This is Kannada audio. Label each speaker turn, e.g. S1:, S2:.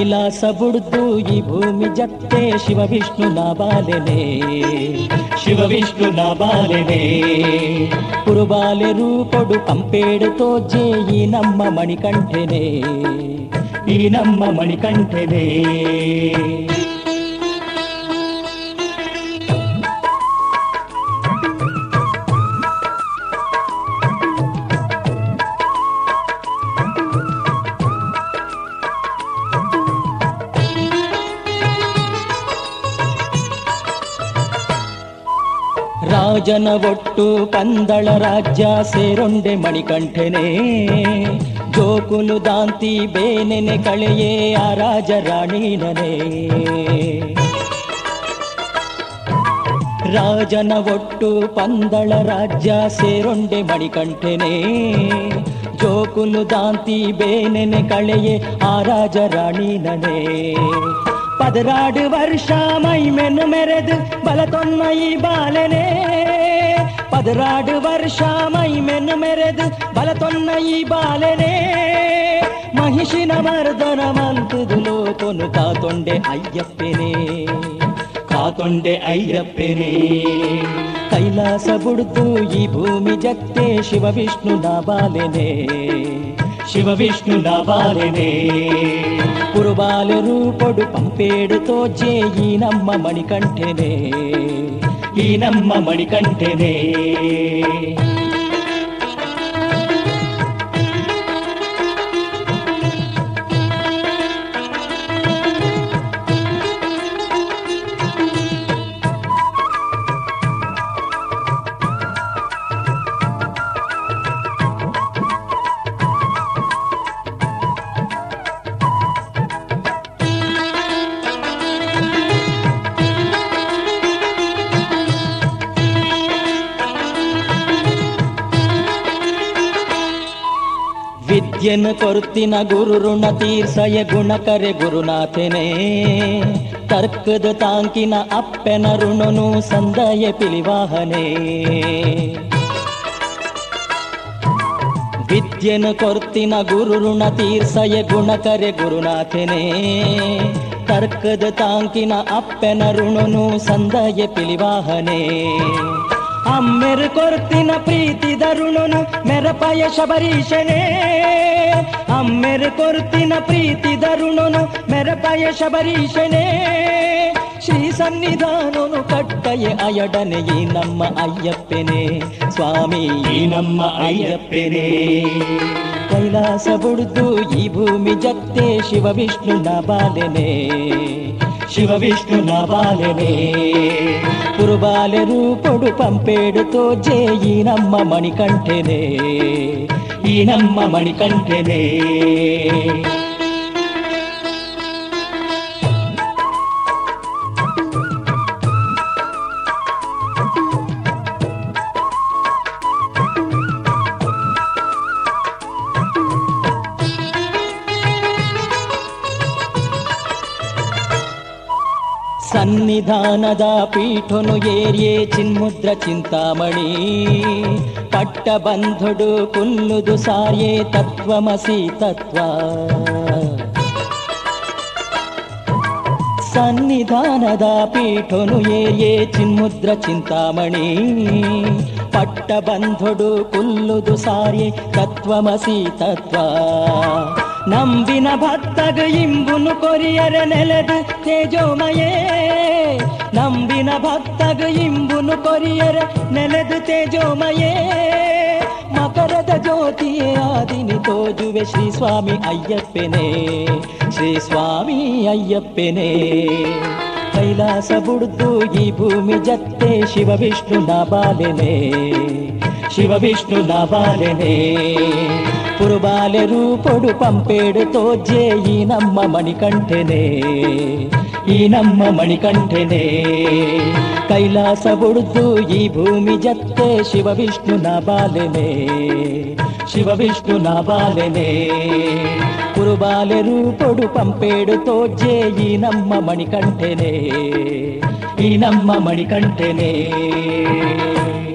S1: ಕೈಲಾಸ ಬುಡ್ದು ಈ ಭೂಮಿ ಜತ್ತೆ ಶಿವ ವಿಷ್ಣು ನಾಬಾಲೆನೆ, ಶಿವ ವಿಷ್ಣು ನಾಬಾಲೆನೆ. ಕುರುಬಾಲೆ ರೂಪೊಡು ಕಂಪೇಡು ತೋಜೆ ಈ ನಮ್ಮ ಮಣಿಕಂಠನೆ, ಈ ನಮ್ಮ ಮಣಿಕಂಠನೆ. ರಾಜನ ಒಟ್ಟು ಪಂದಳ ರಾಜ್ಯ ಸೇರೊಂಡೆ ಮಣಿಕಂಠನೆ, ಜೋಕುಲು ದಾಂತಿ ಬೇನೆನೆ ಕಳೆಯೇ ಆ ರಾಜ ರಾಣಿನನೆ. ರಾಜನ ಒಟ್ಟು ಪಂದಳ ರಾಜ್ಯ ಸೇರೊಂಡೆ ಮಣಿಕಂಠನೆ, ಜೋಕುಲು ದಾಂತಿ ಬೇನೆನೆ ಕಳೆಯೇ ಆ ರಾಜ ರಾಣಿನನೆ. 16 ವರ್ಷ ಮೈಮೆನು ಮೆರೆದು ಬಲತೊನ್ನ ಈ ಬಾಲೆನೆ, 16 ವರ್ಷ ಮೈಮೆನು ಮೆರೆದು ಬಲತೊನ್ನ ಈ ಬಾಲೆನೆ. ಮಹಿಷಿನ ಮರ್ದನ ಮಂತುದು ಲೋಕೊನು ಕಾತೊಂಡೆ ಅಯ್ಯಪ್ಪೆನೆ, ಕಾತೊಂಡೆ ಅಯ್ಯಪ್ಪೆನೆ. ಕೈಲಾಸ ಬುಡ್ದು ಈ ಭೂಮಿ ಜತ್ತೆ ಶಿವ ವಿಷ್ಣು ನಾಬಾಲೆನೆ, ಶಿವ ವಿಷ್ಣು ನಾಬಾಲೆನೆ. ಕುರುಬಾಲೆ ರೂಪೊಡು ಪಂಪೇಡು ತೋಜೆ ಈ ನಮ್ಮ ಮಣಿಕಂಠನೆ, ಈ ನಮ್ಮ ಮಣಿಕಂಠನೆ. ವಿದ್ಯೆನು ಕೊರ್ತಿನ ಗುರು ಋಣ ತೀರ್ಸಯ ಗುಣಕರೆ ಗುರುನಾಥನೆ. ತರ್ಕದ ತಾಂಕಿನ ಅಪ್ಪೆನ ಋಣನು ಸಂದಯ ಪಿಲಿವಾಹನೆ. ವಿದ್ಯೆನು ಕೊರ್ತಿನ ಗುರು ಋಣ ತೀರ್ಸಯ ಗುಣಕರೆ ಗುರುನಾಥನೆ. ತರ್ಕದ ತಾಂಕಿನ ಅಪ್ಪೆನ ಋಣನು ಸಂದಯ ಪಿಲಿವಾಹನೆ. ಅಮ್ಮೆರು ಕೊರ್ತಿನ ಪ್ರೀತಿ ದರುಣನು ಮೆರಪಯ ಶಬರೀಶನೇ. ಅಮ್ಮೆರು ಕೊರ್ತಿನ ಪ್ರೀತಿ ದರುಣನು ಮೆರಪಯ ಶಬರೀಶನೇ. ಶ್ರೀ ಸನ್ನಿಧಾನನು ಕಟ್ಟಯ ಅಯಡನೆ ಈ ನಮ್ಮ ಅಯ್ಯಪ್ಪನೇ ಸ್ವಾಮಿ, ಈ ನಮ್ಮ ಅಯ್ಯಪ್ಪನೇ. ಕೈಲಾಸ ಬುಡ್ದು ಈ ಭೂಮಿ ಜತ್ತೆ ಶಿವ ವಿಷ್ಣು ನಾಬಾಲೆನೆ, ಶಿವ ವಿಷ್ಣು ನಾಬಾಲೆನೆ. ಕುರುಬಾಲೆ ರೂಪೊಡು ಪಂಪೇಡು ತೋಜೆ ಈ ನಮ್ಮ ಮಣಿಕಂಠನೆ, ಈ ನಮ್ಮ ಮಣಿಕಂಠನೆ. ಸನ್ನಿಧಾನದ ಪೀಠನು ಏರಿಯೇ ಚಿನ್ಮುದ್ರ ಚಿಂತಾಮಣಿ. ಪಟ್ಟ ಬಂಧುಡು ಕುಲ್ಲುದು ಸಾರ್ಯೇ ತತ್ವಮಸಿ ತತ್ವ. ಸನ್ನಿಧಾನದ ಪೀಠನು ಏರಿಯೇ ಚಿನ್ಮುದ್ರ ಚಿಂತಾಮಣಿ. ಪಟ್ಟ ಬಂಧುಡು ಕುಲ್ಲುದು ಸಾರ್ಯೇ ತತ್ವಮಸಿ ತತ್ವ. ನಂಬಿನ ಭಕ್ತಗ ಇಂಬುನು ಕೊರಿಯರ ನೆಲೆದು ತೇಜೋಮಯೇ. ನಂಬಿನ ಭಕ್ತಗ ಇಂಬುನು ಕೊರಿಯರ ನೆಲೆದು ತೇಜೋಮಯೇ. ಮಕರದ ಜ್ಯೋತಿಯೇ ಆದಿನಿ ತೋಜುವೆ ಶ್ರೀ ಸ್ವಾಮಿ ಅಯ್ಯಪ್ಪನೇ, ಶ್ರೀ ಸ್ವಾಮಿ ಅಯ್ಯಪ್ಪನೇ. ಕೈಲಾಸ ಬುಡ್ದು ಈ ಭೂಮಿ ಜತ್ತೆ ಶಿವ ವಿಷ್ಣು ನಾಬಾಲೆನೆ, ಶಿವ ವಿಷ್ಣು ನಾಬಾಲೆನೆ. ಕುರುಬಾಲೆ ರೂಪೊಡು ಪಂಪೇಡು ತೋಜೆ ಈ ನಮ್ಮ ಮಣಿಕಂಠನೆ, ಈ ನಮ್ಮ ಮಣಿಕಂಠನೆ. ಕೈಲಾಸ ಬುಡ್ದು ಈ ಭೂಮಿ ಜತ್ತೆ ಶಿವ ವಿಷ್ಣು ನಾಬಾಲೆನೆ, ಶಿವ ವಿಷ್ಣು ನಾಬಾಲೆನೆ. ಕುರುಬಾಲೆ ರೂಪೊಡು ಪಂಪೇಡು ತೋಜೆ ಈ ನಮ್ಮ ಮಣಿಕಂಠನೆ, ಈ ನಮ್ಮ ಮಣಿಕಂಠನೆ.